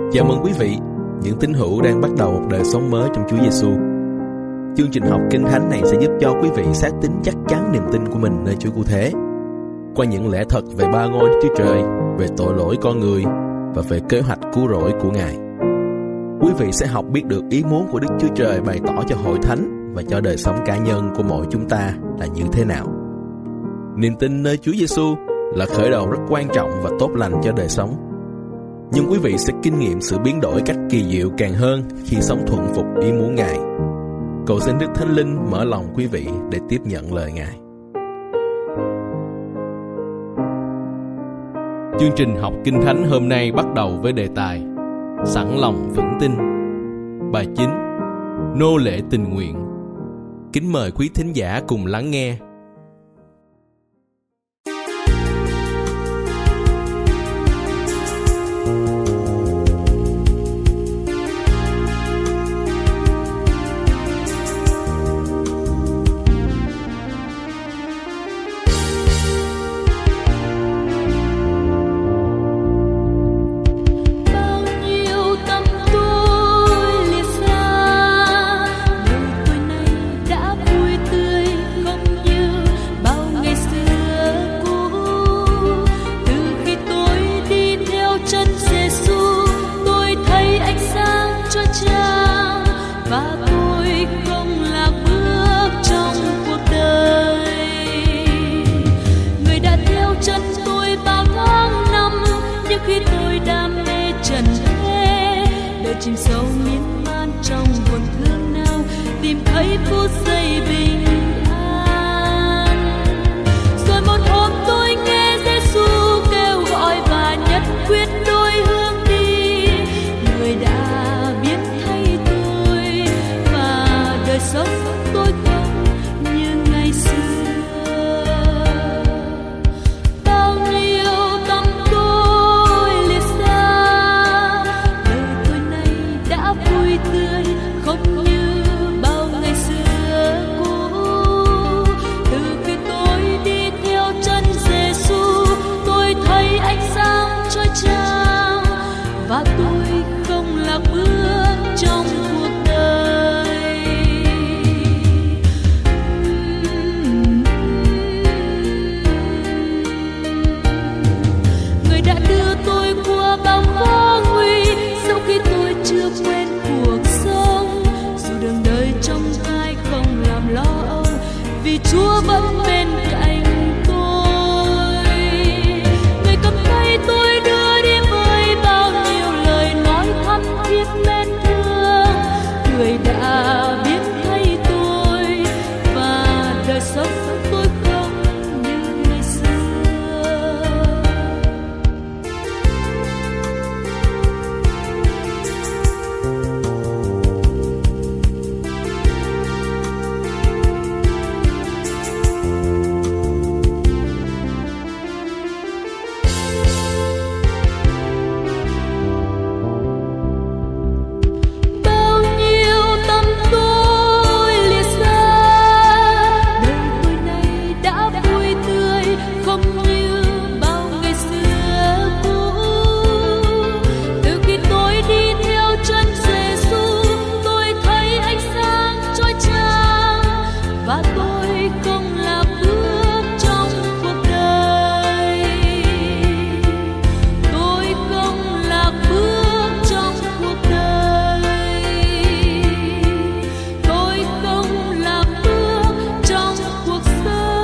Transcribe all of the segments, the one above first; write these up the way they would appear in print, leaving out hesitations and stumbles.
Chào mừng quý vị, những tín hữu đang bắt đầu một đời sống mới trong Chúa Giêsu. Chương trình học Kinh Thánh này sẽ giúp cho quý vị xác tín chắc chắn niềm tin của mình nơi Chúa Cứu Thế, qua những lẽ thật về ba ngôi Đức Chúa Trời, về tội lỗi con người và về kế hoạch cứu rỗi của Ngài. Quý vị sẽ học biết được ý muốn của Đức Chúa Trời bày tỏ cho hội thánh và cho đời sống cá nhân của mỗi chúng ta là như thế nào. Niềm tin nơi Chúa Giêsu là khởi đầu rất quan trọng và tốt lành cho đời sống. Nhưng quý vị sẽ kinh nghiệm sự biến đổi cách kỳ diệu càng hơn khi sống thuận phục ý muốn Ngài. Cầu xin Đức Thánh Linh mở lòng quý vị để tiếp nhận lời Ngài. Chương trình học Kinh Thánh hôm nay bắt đầu với đề tài Sẵn lòng vững tin. Bài chính Nô lệ tình nguyện. Kính mời quý thính giả cùng lắng nghe. Chìm sâu miên man trong buồn thương nào, tìm thấy phút giây bình an. Rồi một hôm tôi nghe Giêsu kêu gọi và nhất quyết đôi hướng đi. Người đã biến thay tôi và đời sống tôi không như ngày xưa. Bao nhiêu tâm tôi liệt ra, đời tôi nay đã vui tươi không như bao ngày xưa cũ. Từ khi tôi đi theo chân Giêsu, tôi thấy ánh sáng chói chang và tôi không lạc bước trong cuộc đời. Người đã đưa tôi qua bao khó nguy, sau khi tôi chưa quên cuộc sống. Dù đường đời trong gai không làm lo âu, vì Chúa vẫn bên cạnh tôi. Người cầm tay tôi đưa đi với bao nhiêu lời nói thắm thiết mến thương. Người đã biến thay tôi và đời sống tôi không như ngày xưa. Bao nhiêu tâm tôi liệt ra, đời tôi nay đã vui tươi không như bao ngày xưa cũ. Từ khi tôi đi theo chân Giêsu, tôi thấy ánh sáng chói chang và tôi không lạc bước trong cuộc đời. Tôi không lạc bước trong cuộc đời. Tôi không lạc bước trong cuộc sống.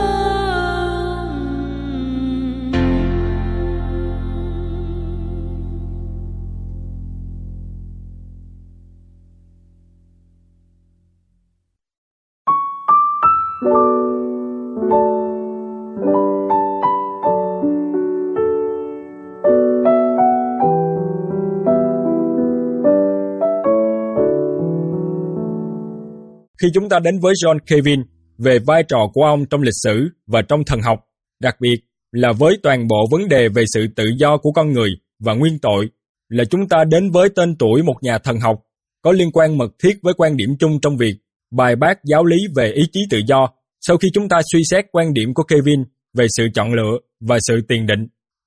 Khi chúng ta đến với John Calvin về vai trò của ông trong lịch sử và trong thần học, đặc biệt là với toàn bộ vấn đề về sự tự do của con người và nguyên tội, là chúng ta đến với tên tuổi một nhà thần học có liên quan mật thiết với quan điểm chung trong việc bài bác giáo lý về ý chí tự do sau khi chúng ta suy xét quan điểm của Calvin về sự chọn lựa và sự tiền định.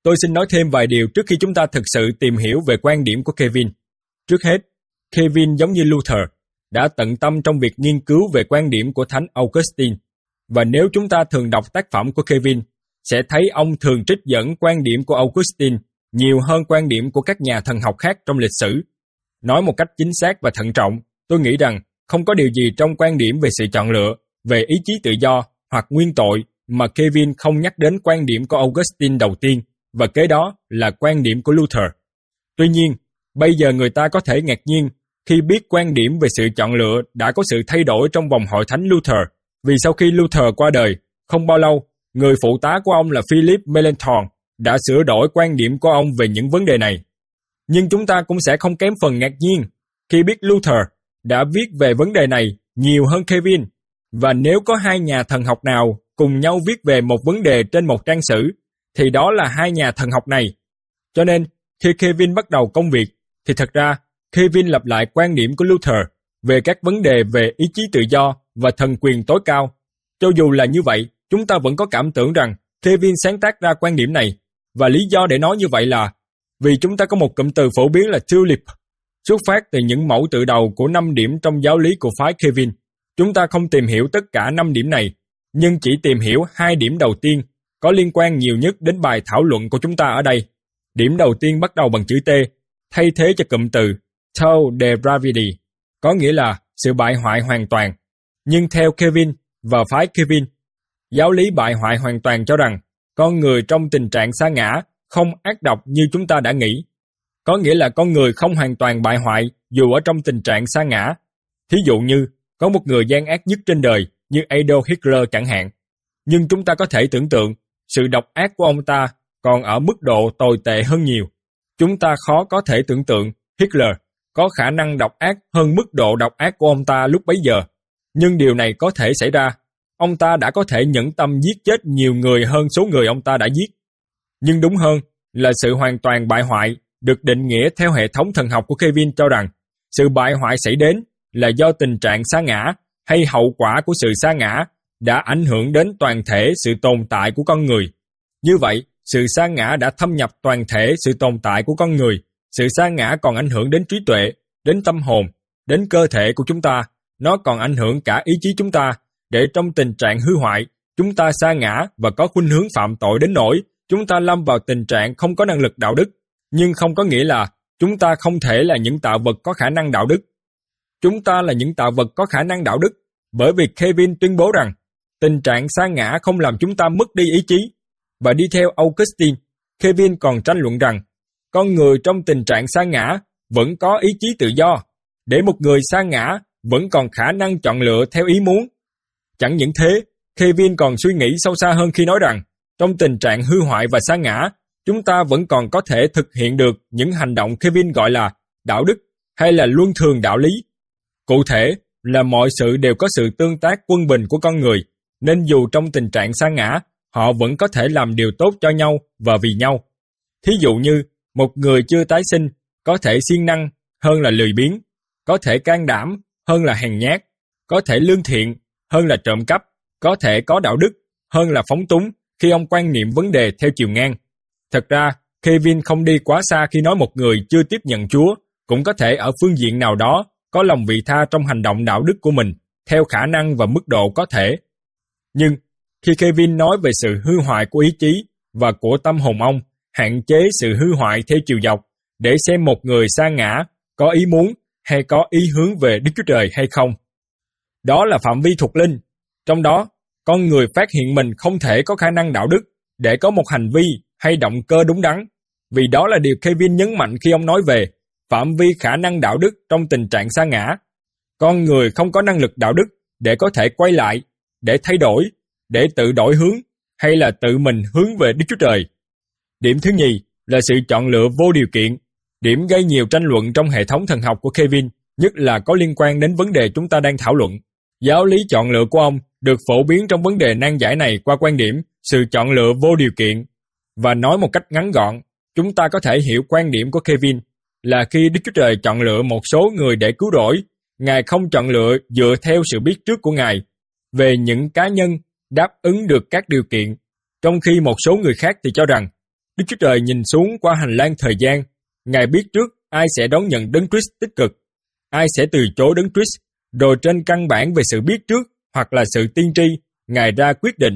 Tôi xin nói thêm vài điều trước khi chúng ta thực sự tìm hiểu về quan điểm của Kevin. Trước hết, Kevin giống như Luther, đã tận tâm trong việc nghiên cứu về quan điểm của Thánh Augustine. Và nếu chúng ta thường đọc tác phẩm của Kevin, sẽ thấy ông thường trích dẫn quan điểm của Augustine nhiều hơn quan điểm của các nhà thần học khác trong lịch sử. Nói một cách chính xác và thận trọng, tôi nghĩ rằng không có điều gì trong quan điểm về sự chọn lựa, về ý chí tự do hoặc nguyên tội mà Kevin không nhắc đến quan điểm của Augustine đầu tiên, và kế đó là quan điểm của Luther. Tuy nhiên, bây giờ người ta có thể ngạc nhiên khi biết quan điểm về sự chọn lựa đã có sự thay đổi trong vòng hội thánh Luther, vì sau khi Luther qua đời, không bao lâu, người phụ tá của ông là Philip Melanchthon đã sửa đổi quan điểm của ông về những vấn đề này. Nhưng chúng ta cũng sẽ không kém phần ngạc nhiên khi biết Luther đã viết về vấn đề này nhiều hơn Kevin, và nếu có hai nhà thần học nào cùng nhau viết về một vấn đề trên một trang sử, thì đó là hai nhà thần học này. Cho nên, khi Kevin bắt đầu công việc, thì thật ra Kevin lặp lại quan điểm của Luther về các vấn đề về ý chí tự do và thần quyền tối cao. Cho dù là như vậy, chúng ta vẫn có cảm tưởng rằng Kevin sáng tác ra quan điểm này, và lý do để nói như vậy là vì chúng ta có một cụm từ phổ biến là tulip, xuất phát từ những mẫu tự đầu của 5 điểm trong giáo lý của phái Kevin. Chúng ta không tìm hiểu tất cả 5 điểm này, nhưng chỉ tìm hiểu 2 điểm đầu tiên có liên quan nhiều nhất đến bài thảo luận của chúng ta ở đây. Điểm đầu tiên bắt đầu bằng chữ T, thay thế cho cụm từ total depravity, có nghĩa là sự bại hoại hoàn toàn. Nhưng theo Kevin và phái Kevin, giáo lý bại hoại hoàn toàn cho rằng con người trong tình trạng sa ngã không ác độc như chúng ta đã nghĩ. Có nghĩa là con người không hoàn toàn bại hoại dù ở trong tình trạng sa ngã. Thí dụ như, có một người gian ác nhất trên đời như Adolf Hitler chẳng hạn. Nhưng chúng ta có thể tưởng tượng, sự độc ác của ông ta còn ở mức độ tồi tệ hơn nhiều. Chúng ta khó có thể tưởng tượng Hitler có khả năng độc ác hơn mức độ độc ác của ông ta lúc bấy giờ. Nhưng điều này có thể xảy ra. Ông ta đã có thể nhẫn tâm giết chết nhiều người hơn số người ông ta đã giết. Nhưng đúng hơn là sự hoàn toàn bại hoại được định nghĩa theo hệ thống thần học của Kevin cho rằng sự bại hoại xảy đến là do tình trạng sa ngã hay hậu quả của sự sa ngã đã ảnh hưởng đến toàn thể sự tồn tại của con người. Như vậy, sự sa ngã đã thâm nhập toàn thể sự tồn tại của con người. Sự sa ngã còn ảnh hưởng đến trí tuệ, đến tâm hồn, đến cơ thể của chúng ta. Nó còn ảnh hưởng cả ý chí chúng ta, để trong tình trạng hư hoại, chúng ta sa ngã và có khuynh hướng phạm tội đến nỗi chúng ta lâm vào tình trạng không có năng lực đạo đức. Nhưng không có nghĩa là chúng ta không thể là những tạo vật có khả năng đạo đức. Chúng ta là những tạo vật có khả năng đạo đức, bởi vì Kevin tuyên bố rằng tình trạng sa ngã không làm chúng ta mất đi ý chí. Và đi theo Augustine, Kevin còn tranh luận rằng con người trong tình trạng sa ngã vẫn có ý chí tự do, để một người sa ngã vẫn còn khả năng chọn lựa theo ý muốn. Chẳng những thế, Kevin còn suy nghĩ sâu xa hơn khi nói rằng trong tình trạng hư hoại và sa ngã, chúng ta vẫn còn có thể thực hiện được những hành động Kevin gọi là đạo đức hay là luân thường đạo lý. Cụ thể là mọi sự đều có sự tương tác quân bình của con người, nên dù trong tình trạng sa ngã, họ vẫn có thể làm điều tốt cho nhau và vì nhau. Thí dụ như, một người chưa tái sinh có thể siêng năng hơn là lười biếng, có thể can đảm hơn là hèn nhát, có thể lương thiện hơn là trộm cắp, có thể có đạo đức hơn là phóng túng khi ông quan niệm vấn đề theo chiều ngang. Thật ra, Kevin không đi quá xa khi nói một người chưa tiếp nhận Chúa cũng có thể ở phương diện nào đó có lòng vị tha trong hành động đạo đức của mình, theo khả năng và mức độ có thể. Nhưng, khi Kevin nói về sự hư hoại của ý chí và của tâm hồn ông, hạn chế sự hư hoại theo chiều dọc, để xem một người sa ngã có ý muốn hay có ý hướng về Đức Chúa Trời hay không. Đó là phạm vi thuộc linh. Trong đó, con người phát hiện mình không thể có khả năng đạo đức để có một hành vi hay động cơ đúng đắn, vì đó là điều Kevin nhấn mạnh khi ông nói về phạm vi khả năng đạo đức trong tình trạng sa ngã. Con người không có năng lực đạo đức để có thể quay lại, để thay đổi, để tự đổi hướng, hay là tự mình hướng về Đức Chúa Trời. Điểm thứ nhì là sự chọn lựa vô điều kiện, điểm gây nhiều tranh luận trong hệ thống thần học của Kevin, nhất là có liên quan đến vấn đề chúng ta đang thảo luận. Giáo lý chọn lựa của ông được phổ biến trong vấn đề nan giải này qua quan điểm sự chọn lựa vô điều kiện. Và nói một cách ngắn gọn, chúng ta có thể hiểu quan điểm của Kevin là khi Đức Chúa Trời chọn lựa một số người để cứu rỗi, Ngài không chọn lựa dựa theo sự biết trước của Ngài về những cá nhân đáp ứng được các điều kiện, trong khi một số người khác thì cho rằng Đức Chúa Trời nhìn xuống qua hành lang thời gian. Ngài biết trước ai sẽ đón nhận Đấng Christ tích cực, ai sẽ từ chối Đấng Christ, rồi trên căn bản về sự biết trước hoặc là sự tiên tri, Ngài ra quyết định.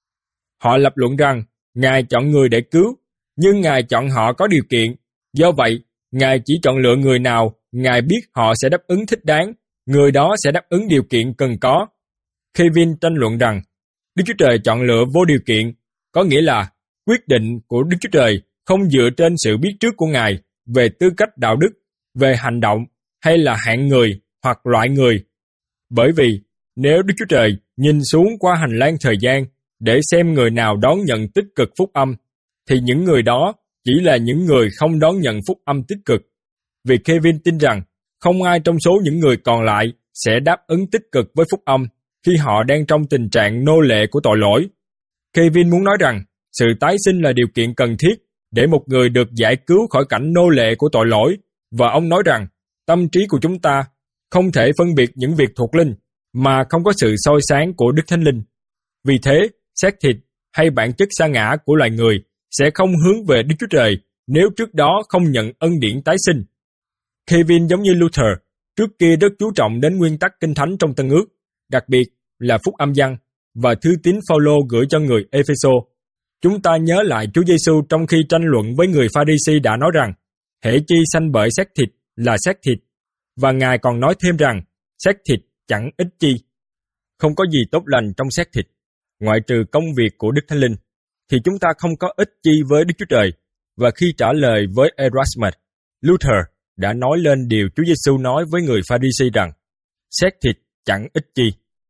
Họ lập luận rằng Ngài chọn người để cứu, nhưng Ngài chọn họ có điều kiện. Do vậy, Ngài chỉ chọn lựa người nào Ngài biết họ sẽ đáp ứng thích đáng, người đó sẽ đáp ứng điều kiện cần có. Kevin tranh luận rằng Đức Chúa Trời chọn lựa vô điều kiện, có nghĩa là quyết định của Đức Chúa Trời không dựa trên sự biết trước của Ngài về tư cách đạo đức, về hành động hay là hạng người hoặc loại người. Bởi vì nếu Đức Chúa Trời nhìn xuống qua hành lang thời gian để xem người nào đón nhận tích cực phúc âm, thì những người đó chỉ là những người không đón nhận phúc âm tích cực. Vì Kevin tin rằng không ai trong số những người còn lại sẽ đáp ứng tích cực với phúc âm khi họ đang trong tình trạng nô lệ của tội lỗi. Kevin muốn nói rằng sự tái sinh là điều kiện cần thiết để một người được giải cứu khỏi cảnh nô lệ của tội lỗi, và ông nói rằng tâm trí của chúng ta không thể phân biệt những việc thuộc linh mà không có sự soi sáng của Đức Thánh Linh. Vì thế, xác thịt hay bản chất sa ngã của loài người sẽ không hướng về Đức Chúa Trời nếu trước đó không nhận ân điển tái sinh. Kevin giống như Luther, trước kia rất chú trọng đến nguyên tắc kinh thánh trong Tân Ước, đặc biệt là phúc âm văn và thư tín Phaolô gửi cho người Ê-phê-sô. Chúng ta nhớ lại Chúa Giêsu trong khi tranh luận với người Pha-ri-si đã nói rằng hễ chi sanh bởi xác thịt là xác thịt, và Ngài còn nói thêm rằng xác thịt chẳng ích chi. Không có gì tốt lành trong xác thịt, ngoại trừ công việc của Đức Thánh Linh, thì chúng ta không có ích chi với Đức Chúa Trời. Và khi trả lời với Erasmus, Luther đã nói lên điều Chúa Giêsu nói với người Pha-ri-si rằng xác thịt chẳng ích chi.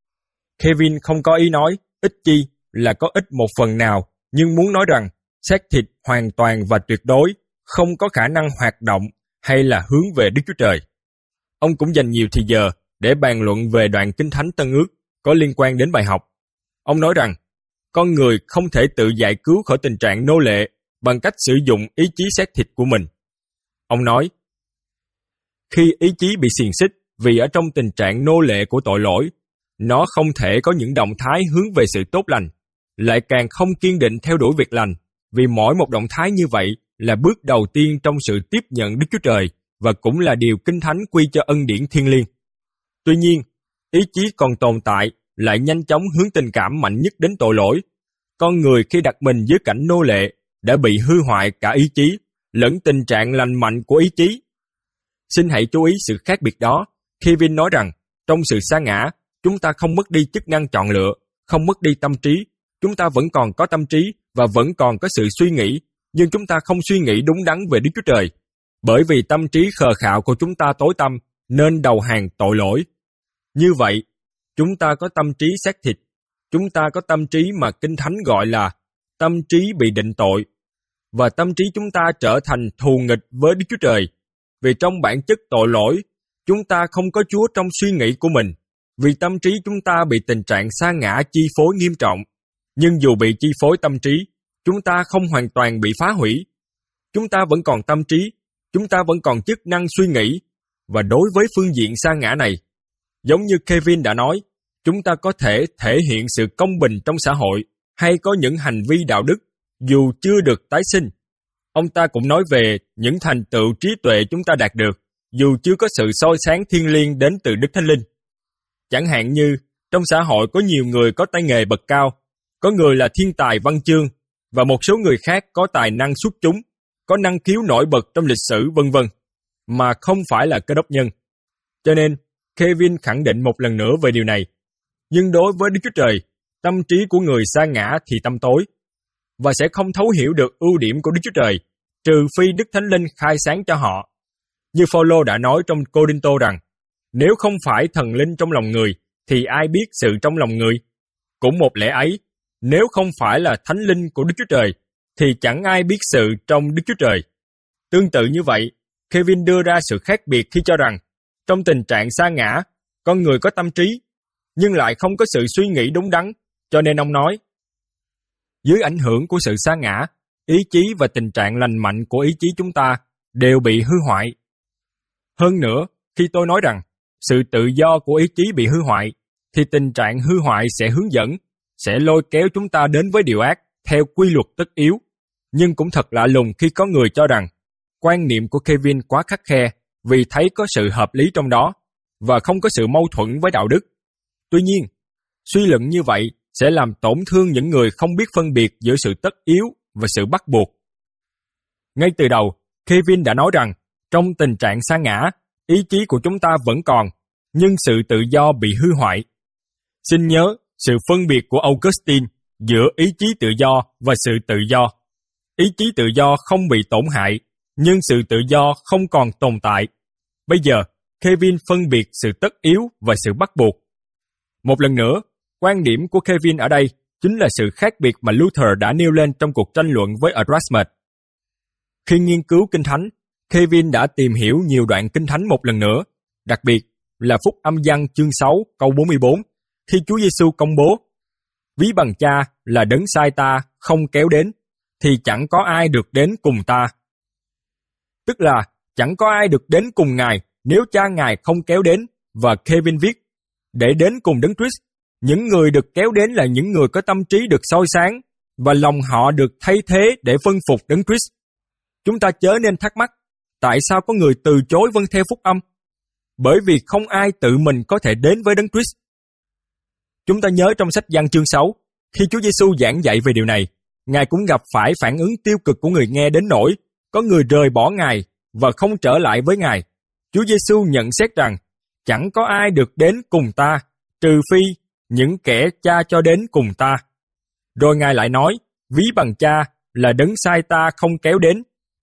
Kevin không có ý nói ích chi là có ích một phần nào, nhưng muốn nói rằng xác thịt hoàn toàn và tuyệt đối không có khả năng hoạt động hay là hướng về Đức Chúa Trời. Ông cũng dành nhiều thời giờ để bàn luận về đoạn Kinh Thánh Tân Ước có liên quan đến bài học. Ông nói rằng con người không thể tự giải cứu khỏi tình trạng nô lệ bằng cách sử dụng ý chí xác thịt của mình. Ông nói, khi ý chí bị xiềng xích vì ở trong tình trạng nô lệ của tội lỗi, nó không thể có những động thái hướng về sự tốt lành, lại càng không kiên định theo đuổi việc lành, vì mỗi một động thái như vậy là bước đầu tiên trong sự tiếp nhận Đức Chúa Trời và cũng là điều Kinh Thánh quy cho ân điển thiêng liêng. Tuy nhiên, ý chí còn tồn tại lại nhanh chóng hướng tình cảm mạnh nhất đến tội lỗi. Con người khi đặt mình dưới cảnh nô lệ đã bị hư hoại cả ý chí, lẫn tình trạng lành mạnh của ý chí. Xin hãy chú ý sự khác biệt đó. Kevin nói rằng, trong sự sa ngã, chúng ta không mất đi chức năng chọn lựa, không mất đi tâm trí. Chúng ta vẫn còn có tâm trí và vẫn còn có sự suy nghĩ, nhưng chúng ta không suy nghĩ đúng đắn về Đức Chúa Trời. Bởi vì tâm trí khờ khạo của chúng ta tối tăm, nên đầu hàng tội lỗi. Như vậy, chúng ta có tâm trí xác thịt. Chúng ta có tâm trí mà Kinh Thánh gọi là tâm trí bị định tội. Và tâm trí chúng ta trở thành thù nghịch với Đức Chúa Trời. Vì trong bản chất tội lỗi, chúng ta không có Chúa trong suy nghĩ của mình. Vì tâm trí chúng ta bị tình trạng sa ngã chi phối nghiêm trọng. Nhưng dù bị chi phối tâm trí, chúng ta không hoàn toàn bị phá hủy. Chúng ta vẫn còn tâm trí, chúng ta vẫn còn chức năng suy nghĩ. Và đối với phương diện sa ngã này, giống như Kevin đã nói, chúng ta có thể thể hiện sự công bình trong xã hội hay có những hành vi đạo đức dù chưa được tái sinh. Ông ta cũng nói về những thành tựu trí tuệ chúng ta đạt được dù chưa có sự soi sáng thiêng liêng đến từ Đức Thánh Linh. Chẳng hạn như trong xã hội có nhiều người có tay nghề bậc cao, có người là thiên tài văn chương và một số người khác có tài năng xuất chúng, có năng khiếu nổi bật trong lịch sử vân vân, mà không phải là Cơ Đốc nhân. Cho nên, Kevin khẳng định một lần nữa về điều này. Nhưng đối với Đức Chúa Trời, tâm trí của người sa ngã thì tăm tối, và sẽ không thấu hiểu được ưu điểm của Đức Chúa Trời, trừ phi Đức Thánh Linh khai sáng cho họ. Như Phaolô đã nói trong Cô-rinh-tô rằng, nếu không phải thần linh trong lòng người, thì ai biết sự trong lòng người? Cũng một lẽ ấy, nếu không phải là Thánh Linh của Đức Chúa Trời, thì chẳng ai biết sự trong Đức Chúa Trời. Tương tự như vậy, Kevin đưa ra sự khác biệt khi cho rằng, trong tình trạng sa ngã, con người có tâm trí, nhưng lại không có sự suy nghĩ đúng đắn, cho nên ông nói, dưới ảnh hưởng của sự sa ngã, ý chí và tình trạng lành mạnh của ý chí chúng ta đều bị hư hoại. Hơn nữa, khi tôi nói rằng sự tự do của ý chí bị hư hoại, thì tình trạng hư hoại sẽ hướng dẫn, sẽ lôi kéo chúng ta đến với điều ác theo quy luật tất yếu. Nhưng cũng thật lạ lùng khi có người cho rằng quan niệm của Kevin quá khắt khe vì thấy có sự hợp lý trong đó và không có sự mâu thuẫn với đạo đức. Tuy nhiên, suy luận như vậy sẽ làm tổn thương những người không biết phân biệt giữa sự tất yếu và sự bắt buộc. Ngay từ đầu, Kevin đã nói rằng trong tình trạng sa ngã, ý chí của chúng ta vẫn còn, nhưng sự tự do bị hư hoại. Xin nhớ sự phân biệt của Augustine giữa ý chí tự do và sự tự do. Ý chí tự do không bị tổn hại, nhưng sự tự do không còn tồn tại. Bây giờ, Kevin phân biệt sự tất yếu và sự bắt buộc. Một lần nữa, quan điểm của Kevin ở đây chính là sự khác biệt mà Luther đã nêu lên trong cuộc tranh luận với Erasmus. Khi nghiên cứu Kinh Thánh, Kevin đã tìm hiểu nhiều đoạn Kinh Thánh một lần nữa, đặc biệt là Phúc Âm Giăng chương 6 câu 44, khi Chúa Giêsu công bố: "Ví bằng Cha là đấng sai ta không kéo đến, thì chẳng có ai được đến cùng ta." Tức là chẳng có ai được đến cùng Ngài nếu Cha Ngài không kéo đến, và Kevin viết: để đến cùng Đấng Christ, những người được kéo đến là những người có tâm trí được soi sáng và lòng họ được thay thế để vâng phục Đấng Christ. Chúng ta chớ nên thắc mắc, tại sao có người từ chối vâng theo phúc âm? Bởi vì không ai tự mình có thể đến với Đấng Christ. Chúng ta nhớ trong sách Giăng chương 6, khi Chúa Giêsu giảng dạy về điều này, Ngài cũng gặp phải phản ứng tiêu cực của người nghe đến nỗi có người rời bỏ Ngài và không trở lại với Ngài. Chúa Giêsu nhận xét rằng chẳng có ai được đến cùng ta, trừ phi những kẻ Cha cho đến cùng ta. Rồi Ngài lại nói, ví bằng Cha là đấng sai ta không kéo đến.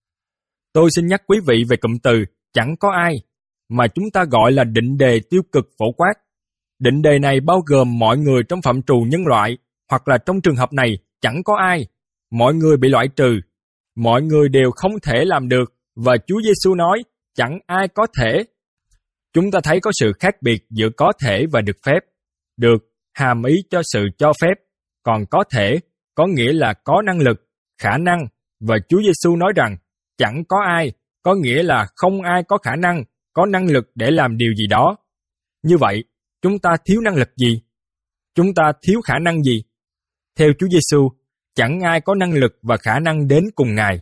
Tôi xin nhắc quý vị về cụm từ chẳng có ai, mà chúng ta gọi là định đề tiêu cực phổ quát. Định đề này bao gồm mọi người trong phạm trù nhân loại, hoặc là trong trường hợp này chẳng có ai. Mọi người bị loại trừ, mọi người đều không thể làm được, và Chúa Giêsu nói chẳng ai có thể. Chúng ta thấy có sự khác biệt giữa có thể và được phép. Được hàm ý cho sự cho phép, còn có thể có nghĩa là có năng lực, khả năng, và Chúa Giêsu nói rằng chẳng có ai, có nghĩa là không ai có khả năng, có năng lực để làm điều gì đó. Như vậy, chúng ta thiếu năng lực gì? Chúng ta thiếu khả năng gì? Theo Chúa Giêsu, chẳng ai có năng lực và khả năng đến cùng Ngài.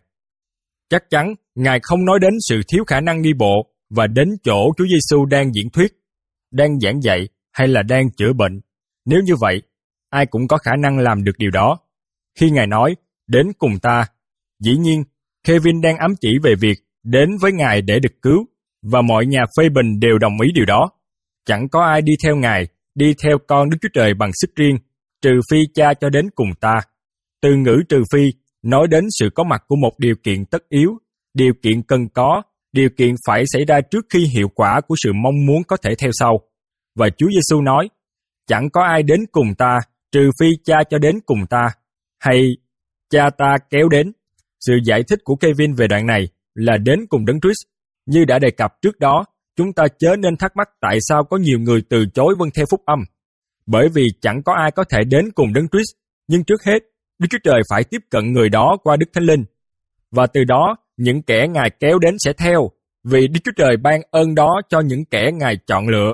Chắc chắn, Ngài không nói đến sự thiếu khả năng đi bộ và đến chỗ Chúa Giêsu đang diễn thuyết, đang giảng dạy hay là đang chữa bệnh. Nếu như vậy, ai cũng có khả năng làm được điều đó. Khi Ngài nói, đến cùng ta, dĩ nhiên, Kevin đang ám chỉ về việc đến với Ngài để được cứu, và mọi nhà phê bình đều đồng ý điều đó. Chẳng có ai đi theo Ngài, đi theo con Đức Chúa Trời bằng sức riêng, trừ phi Cha cho đến cùng ta. Từ ngữ trừ phi nói đến sự có mặt của một điều kiện tất yếu, điều kiện cần có, điều kiện phải xảy ra trước khi hiệu quả của sự mong muốn có thể theo sau. Và Chúa Giêsu nói, chẳng có ai đến cùng ta, trừ phi Cha cho đến cùng ta, hay Cha ta kéo đến. Sự giải thích của Kevin về đoạn này là đến cùng Đấng Christ. Như đã đề cập trước đó, chúng ta chớ nên thắc mắc tại sao có nhiều người từ chối vâng theo phúc âm. Bởi vì chẳng có ai có thể đến cùng Đấng Christ, nhưng trước hết, Đức Chúa Trời phải tiếp cận người đó qua Đức Thánh Linh. Và từ đó, những kẻ Ngài kéo đến sẽ theo, vì Đức Chúa Trời ban ơn đó cho những kẻ Ngài chọn lựa.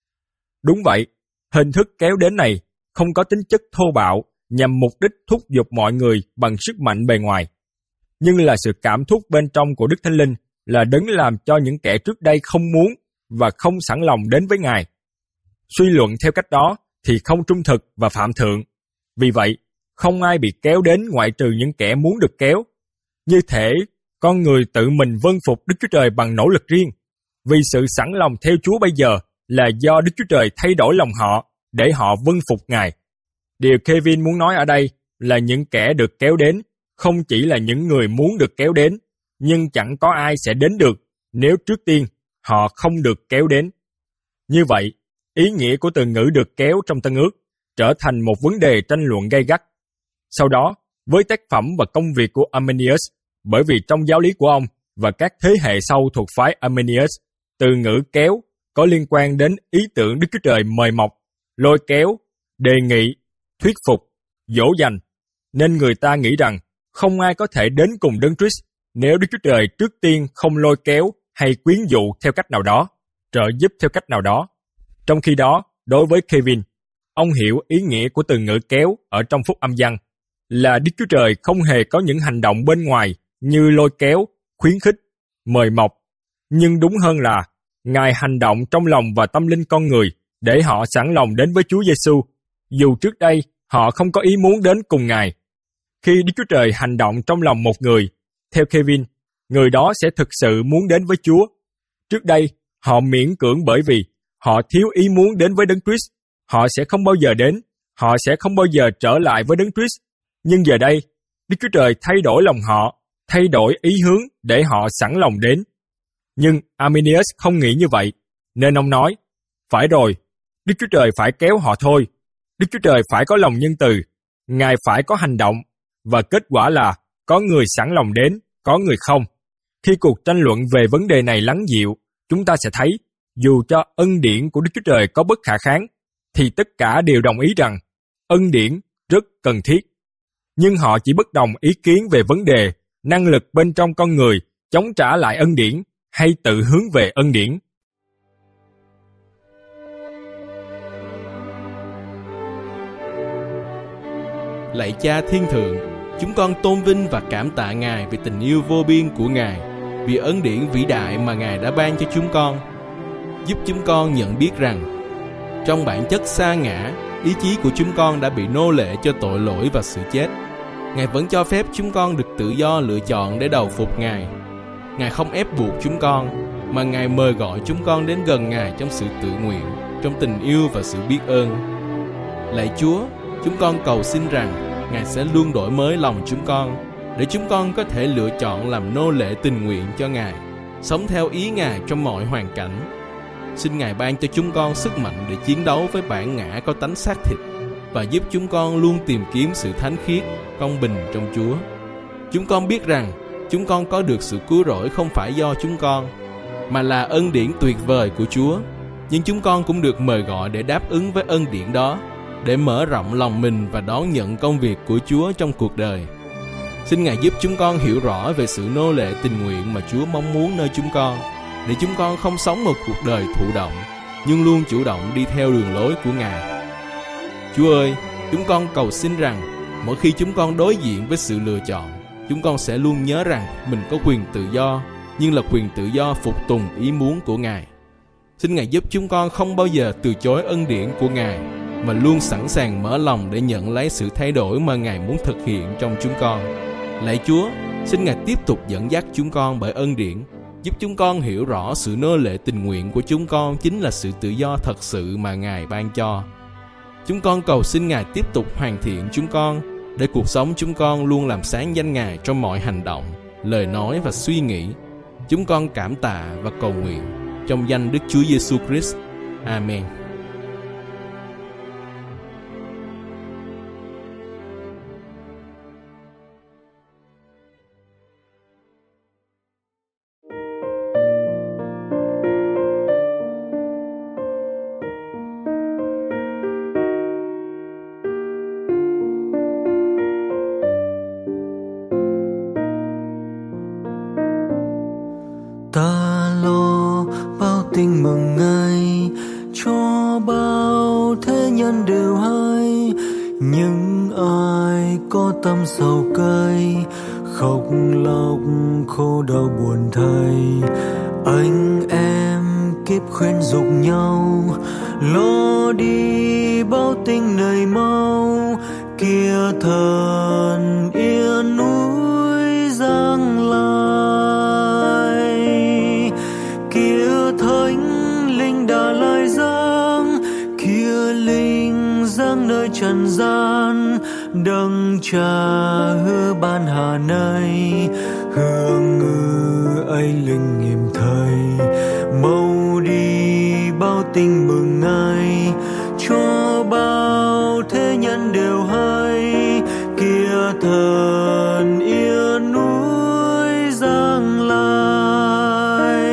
Đúng vậy, hình thức kéo đến này không có tính chất thô bạo nhằm mục đích thúc giục mọi người bằng sức mạnh bề ngoài, nhưng là sự cảm thúc bên trong của Đức Thánh Linh là đấng làm cho những kẻ trước đây không muốn và không sẵn lòng đến với Ngài. Suy luận theo cách đó thì không trung thực và phạm thượng. Vì vậy, không ai bị kéo đến ngoại trừ những kẻ muốn được kéo. Như thể con người tự mình vâng phục Đức Chúa Trời bằng nỗ lực riêng, vì sự sẵn lòng theo Chúa bây giờ là do Đức Chúa Trời thay đổi lòng họ để họ vâng phục Ngài. Điều Kevin muốn nói ở đây là những kẻ được kéo đến không chỉ là những người muốn được kéo đến, nhưng chẳng có ai sẽ đến được nếu trước tiên họ không được kéo đến. Như vậy, ý nghĩa của từ ngữ được kéo trong Tân Ước trở thành một vấn đề tranh luận gay gắt. Sau đó, với tác phẩm và công việc của Arminius, bởi vì trong giáo lý của ông và các thế hệ sau thuộc phái Arminius, từ ngữ kéo có liên quan đến ý tưởng Đức Chúa Trời mời mọc, lôi kéo, đề nghị, thuyết phục, dỗ dành, nên người ta nghĩ rằng không ai có thể đến cùng Đấng Christ nếu Đức Chúa Trời trước tiên không lôi kéo hay quyến dụ theo cách nào đó, trợ giúp theo cách nào đó. Trong khi đó, đối với Kevin, ông hiểu ý nghĩa của từ ngữ kéo ở trong Phúc Âm Giăng là Đức Chúa Trời không hề có những hành động bên ngoài như lôi kéo, khuyến khích, mời mọc, nhưng đúng hơn là Ngài hành động trong lòng và tâm linh con người để họ sẵn lòng đến với Chúa Giêsu, dù trước đây họ không có ý muốn đến cùng Ngài. Khi Đức Chúa Trời hành động trong lòng một người, theo Kevin, người đó sẽ thực sự muốn đến với Chúa. Trước đây, họ miễn cưỡng bởi vì họ thiếu ý muốn đến với Đấng Christ. Họ sẽ không bao giờ đến, họ sẽ không bao giờ trở lại với Đấng Christ. Nhưng giờ đây, Đức Chúa Trời thay đổi lòng họ, thay đổi ý hướng để họ sẵn lòng đến. Nhưng Arminius không nghĩ như vậy, nên ông nói, phải rồi, Đức Chúa Trời phải kéo họ thôi. Đức Chúa Trời phải có lòng nhân từ, Ngài phải có hành động, và kết quả là có người sẵn lòng đến, có người không. Khi cuộc tranh luận về vấn đề này lắng dịu, chúng ta sẽ thấy, dù cho ân điển của Đức Chúa Trời có bất khả kháng, thì tất cả đều đồng ý rằng ân điển rất cần thiết. Nhưng họ chỉ bất đồng ý kiến về vấn đề năng lực bên trong con người chống trả lại ân điển hay tự hướng về ân điển. Lạy Cha Thiên Thượng, chúng con tôn vinh và cảm tạ Ngài vì tình yêu vô biên của Ngài, vì ân điển vĩ đại mà Ngài đã ban cho chúng con. Giúp chúng con nhận biết rằng, trong bản chất sa ngã, ý chí của chúng con đã bị nô lệ cho tội lỗi và sự chết. Ngài vẫn cho phép chúng con được tự do lựa chọn để đầu phục Ngài. Ngài không ép buộc chúng con, mà Ngài mời gọi chúng con đến gần Ngài trong sự tự nguyện, trong tình yêu và sự biết ơn. Lạy Chúa, chúng con cầu xin rằng Ngài sẽ luôn đổi mới lòng chúng con, để chúng con có thể lựa chọn làm nô lệ tình nguyện cho Ngài, sống theo ý Ngài trong mọi hoàn cảnh. Xin Ngài ban cho chúng con sức mạnh để chiến đấu với bản ngã có tánh xác thịt, và giúp chúng con luôn tìm kiếm sự thánh khiết, công bình trong Chúa. Chúng con biết rằng chúng con có được sự cứu rỗi không phải do chúng con, mà là ân điển tuyệt vời của Chúa. Nhưng chúng con cũng được mời gọi để đáp ứng với ân điển đó, để mở rộng lòng mình và đón nhận công việc của Chúa trong cuộc đời. Xin Ngài giúp chúng con hiểu rõ về sự nô lệ tình nguyện mà Chúa mong muốn nơi chúng con, để chúng con không sống một cuộc đời thụ động, nhưng luôn chủ động đi theo đường lối của Ngài. Chúa ơi, chúng con cầu xin rằng mỗi khi chúng con đối diện với sự lựa chọn, chúng con sẽ luôn nhớ rằng mình có quyền tự do, nhưng là quyền tự do phục tùng ý muốn của Ngài. Xin Ngài giúp chúng con không bao giờ từ chối ân điển của Ngài, mà luôn sẵn sàng mở lòng để nhận lấy sự thay đổi mà Ngài muốn thực hiện trong chúng con. Lạy Chúa, xin Ngài tiếp tục dẫn dắt chúng con bởi ân điển, giúp chúng con hiểu rõ sự nô lệ tình nguyện của chúng con chính là sự tự do thật sự mà Ngài ban cho. Chúng con cầu xin Ngài tiếp tục hoàn thiện chúng con, để cuộc sống chúng con luôn làm sáng danh Ngài trong mọi hành động, lời nói và suy nghĩ. Chúng con cảm tạ và cầu nguyện trong danh Đức Chúa Giêsu Christ. Amen. Ta lo bao tin mừng ngày, cho bao thế nhân đều hay. Nhưng ai có tâm sầu cay, khóc lóc khô đau buồn thay. Anh em kíp khuyên dục nhau, lo đi bao tinh này mau. Kia thần yên núi Giang Lai, kia thánh linh đã lai giáng, kia linh giáng nơi trần gian. Đấng Cha hứa ban hà nay, hương ngư ấy linh nghiệm thầy. Mau đi bao tin mừng ngày, cho bao thế nhân đều hay. Kia thần yên núi Giang Lai.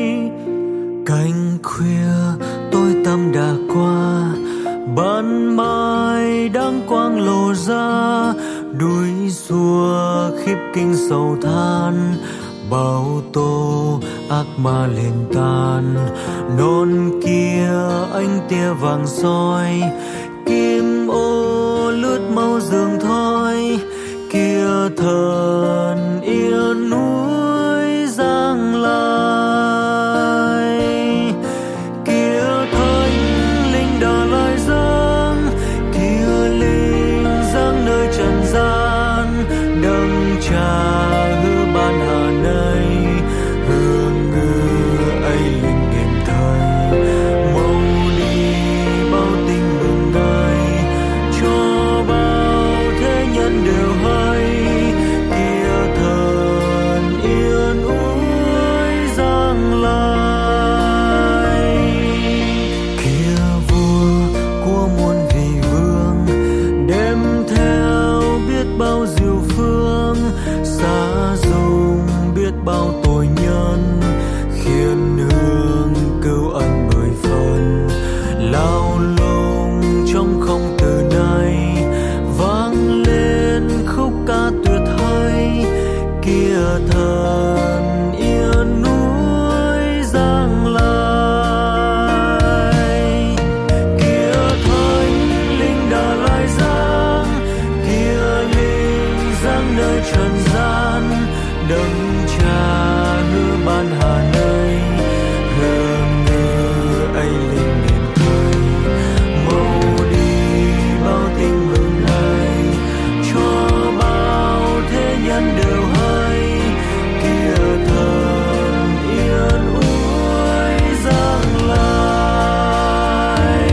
Canh khuya tối tăm đã qua, ban mai đang quang lộ ra. Đuối xua khiếp kinh sầu than, bao tô ác ma lên tan. Non kia ánh tia vàng soi, kim ô lướt mau giường thoi. kia thần yên núi giang lai, kia thánh linh đà lai giang, kia linh giang nơi trần gian, đấng Cha hứa ban hà này, hương ngư ấy linh nghiệm thời, mau đi bao tình mừng ngày, cho bao thế nhân đều hay, kia thần yên ủi giang lai, kia vua của muôn vị vương, đem theo biết bao diệu phương, xa dung biết bao tội nhân, khiến hương cứu ân bởi phần, lao lung trong không từ nay, vang lên khúc ca tuyệt hay, kia thần yên núi giang lai, kia thánh linh đà lai giang, kia linh giang nơi trần gian, đấng Cha hứa ban hà nơi, hương ngư ấy linh niệm thời, mau đi bao tình mừng ngày, cho bao thế nhân đều hay, kia thần yên ủi giang lai.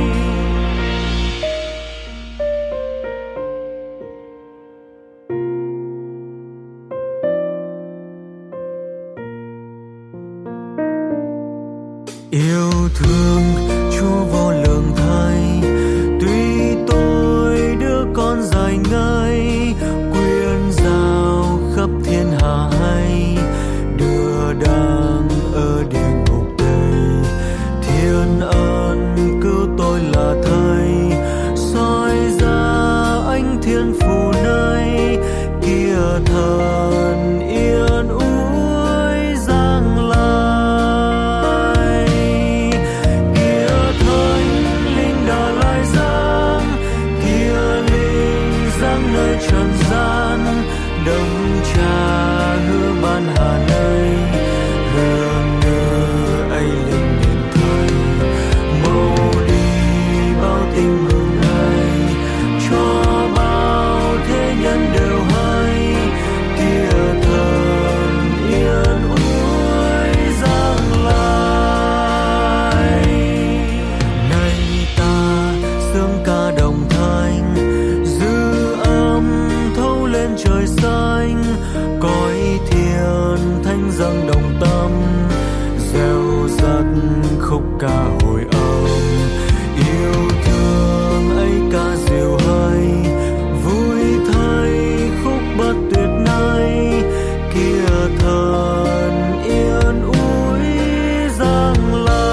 Yêu thương Chúa vô lượng thay, tuy tôi đứa con dài ngây, quyền giao khắp thiên hạ hay, đưa đang ở địa ngục đây, thiên ân cứu tôi là thầy, soi ra ánh thiên phù này, kia thần yên ủi giang lai, kia thánh linh đà lai giang, kia linh giang nơi trần gian, đấng Cha hứa ban hà nơi, hương ngư ấy linh niệm thời, mau đi bao tình mừng ngày, cho bao thế nhân đều hay, kia thần yên ủi giang lai. Này ta sướng ca đồng thanh, dư âm thâu lên trời xanh, cõi thiên thanh dâng đồng tâm, reo rắt khúc ca hồi âm, yêu thương ấy ca diệu hay, vui thay khúc bất tuyệt này, kia thần yên ủi giang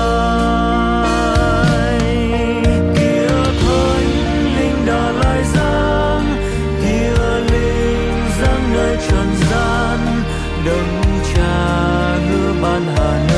lai, kia thánh linh đà lai giang, kia linh giang nơi trần gian, đấng Cha hứa ban hà